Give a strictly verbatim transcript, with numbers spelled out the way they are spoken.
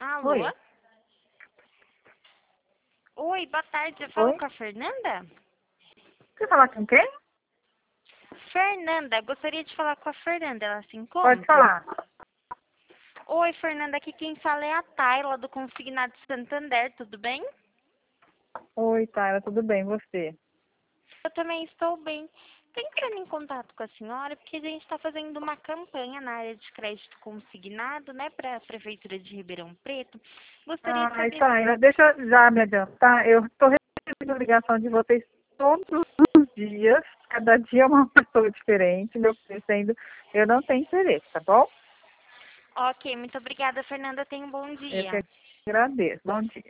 Oi. Alô? Oi, boa tarde. Eu falo Oi? com a Fernanda? Quer falar com quem? Fernanda, gostaria de falar com a Fernanda. Ela se Pode encontra? falar. Oi, Fernanda. Aqui quem fala é a Tayla, do Consignado Santander. Tudo bem? Oi, Taira, tudo bem, você? Eu também estou bem. Estou entrando em contato com a senhora porque a gente está fazendo uma campanha na área de crédito consignado, né, para a Prefeitura de Ribeirão Preto. Gostaria de Ai, saber... Taira, deixa eu já me adiantar. Eu estou recebendo ligação de vocês todos os dias. Cada dia é uma pessoa diferente, me oferecendo. Eu não tenho interesse, tá bom? Ok, muito obrigada, Fernanda. Tenha um bom Eu que dia. agradeço. Bom dia.